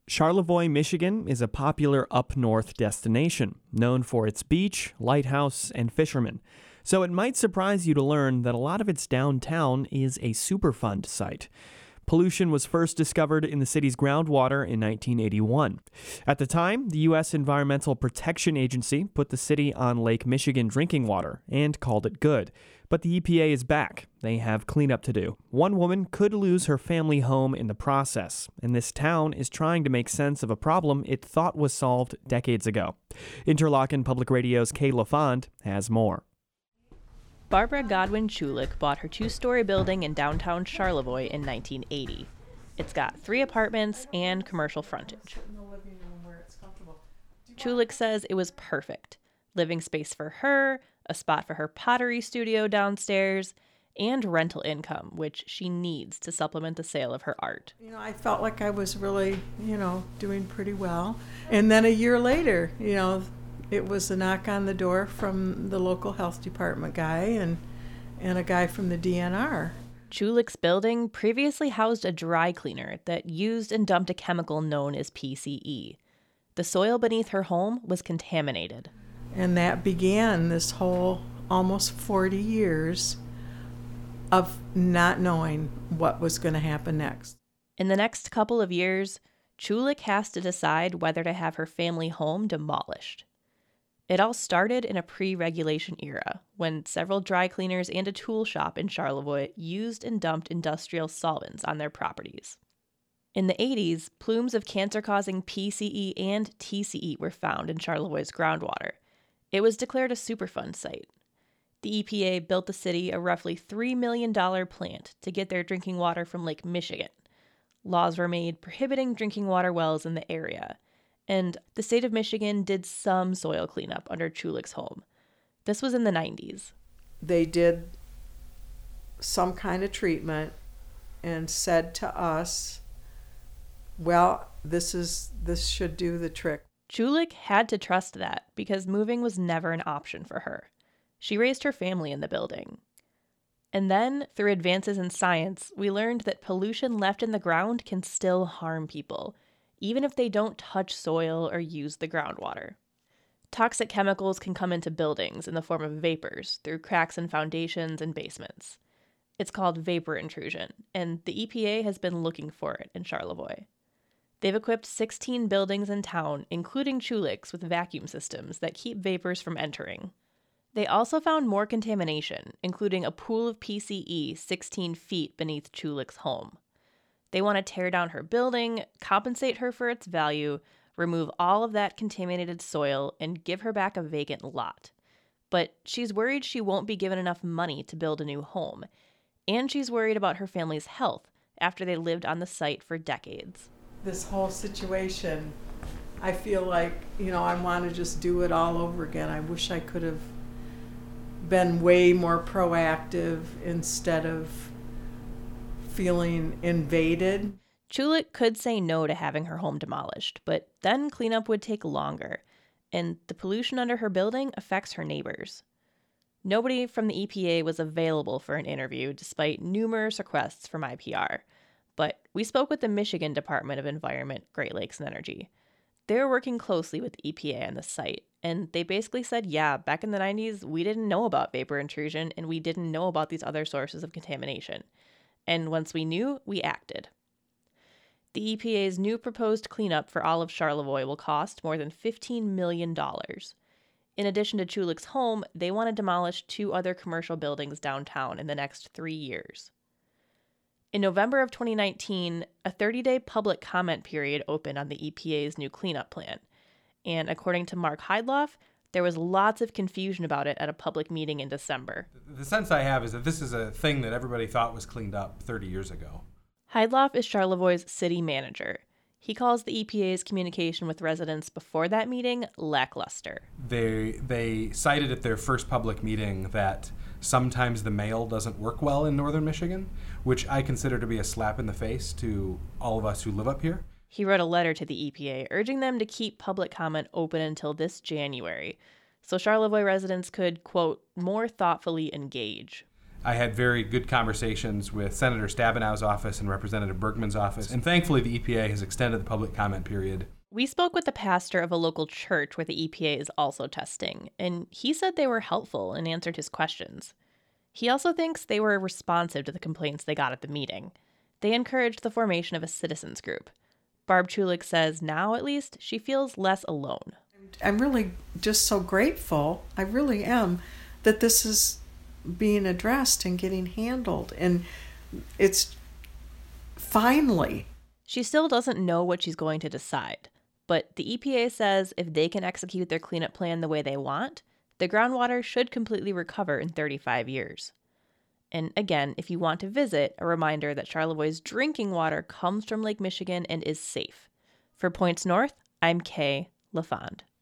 Charlevoix, Michigan is a popular up-north destination, known for its beach, lighthouse, and fishermen. So it might surprise you to learn that a lot of its downtown is a Superfund site. Pollution was first discovered in the city's groundwater in 1981. At the time, the U.S. Environmental Protection Agency put the city on Lake Michigan drinking water and called it good. But the EPA is back. They have cleanup to do. One woman could lose her family home in the process, and this town is trying to make sense of a problem it thought was solved decades ago. Interlochen Public Radio's Kay LaFond has more. Barbara Godwin Chulik bought her two-story building in downtown Charlevoix in 1980. It's got 3 apartments and commercial frontage. Chulik says it was perfect. Living space for her, a spot for her pottery studio downstairs, and rental income, which she needs to supplement the sale of her art. I felt like I was really, doing pretty well. And then a year later, it was a knock on the door from the local health department guy and a guy from the DNR. Chulik's building previously housed a dry cleaner that used and dumped a chemical known as PCE. The soil beneath her home was contaminated. And that began this whole almost 40 years of not knowing what was going to happen next. In the next couple of years, Chulik has to decide whether to have her family home demolished. It all started in a pre-regulation era, when several dry cleaners and a tool shop in Charlevoix used and dumped industrial solvents on their properties. In the 80s, plumes of cancer-causing PCE and TCE were found in Charlevoix's groundwater. It was declared a Superfund site. The EPA built the city a roughly $3 million plant to get their drinking water from Lake Michigan. Laws were made prohibiting drinking water wells in the area, and the state of Michigan did some soil cleanup under Chulik's home. This was in the 90s. They did some kind of treatment and said to us, well, this should do the trick. Chulik had to trust that because moving was never an option for her. She raised her family in the building. And then, through advances in science, we learned that pollution left in the ground can still harm people, even if they don't touch soil or use the groundwater. Toxic chemicals can come into buildings in the form of vapors through cracks in foundations and basements. It's called vapor intrusion, and the EPA has been looking for it in Charlevoix. They've equipped 16 buildings in town, including Chulik's, with vacuum systems that keep vapors from entering. They also found more contamination, including a pool of PCE 16 feet beneath Chulik's home. They want to tear down her building, compensate her for its value, remove all of that contaminated soil, and give her back a vacant lot. But she's worried she won't be given enough money to build a new home, and she's worried about her family's health after they lived on the site for decades. This whole situation, I feel like, I want to just do it all over again. I wish I could have been way more proactive instead of feeling invaded. Chulik could say no to having her home demolished, but then cleanup would take longer, and the pollution under her building affects her neighbors. Nobody from the EPA was available for an interview despite numerous requests from IPR. But we spoke with the Michigan Department of Environment, Great Lakes and Energy. They were working closely with the EPA on the site, and they basically said, yeah, back in the 90s, we didn't know about vapor intrusion, and we didn't know about these other sources of contamination. And once we knew, we acted. The EPA's new proposed cleanup for all of Charlevoix will cost more than $15 million. In addition to Chulik's home, they want to demolish 2 other commercial buildings downtown in the next 3 years. In November of 2019, a 30-day public comment period opened on the EPA's new cleanup plan. And according to Mark Heidloff, there was lots of confusion about it at a public meeting in December. The sense I have is that this is a thing that everybody thought was cleaned up 30 years ago. Heidloff is Charlevoix's city manager. He calls the EPA's communication with residents before that meeting lackluster. They cited at their first public meeting that sometimes the mail doesn't work well in northern Michigan, which I consider to be a slap in the face to all of us who live up here. He wrote a letter to the EPA urging them to keep public comment open until this January, so Charlevoix residents could, quote, more thoughtfully engage. I had very good conversations with Senator Stabenow's office and Representative Bergman's office, and thankfully the EPA has extended the public comment period. We spoke with the pastor of a local church where the EPA is also testing, and he said they were helpful and answered his questions. He also thinks they were responsive to the complaints they got at the meeting. They encouraged the formation of a citizens group. Barb Chulik says now, at least, she feels less alone. I'm really just so grateful, I really am, that this is being addressed and getting handled. And it's finally. She still doesn't know what she's going to decide. But the EPA says if they can execute their cleanup plan the way they want, the groundwater should completely recover in 35 years. And again, if you want to visit, a reminder that Charlevoix's drinking water comes from Lake Michigan and is safe. For Points North, I'm Kay LaFond.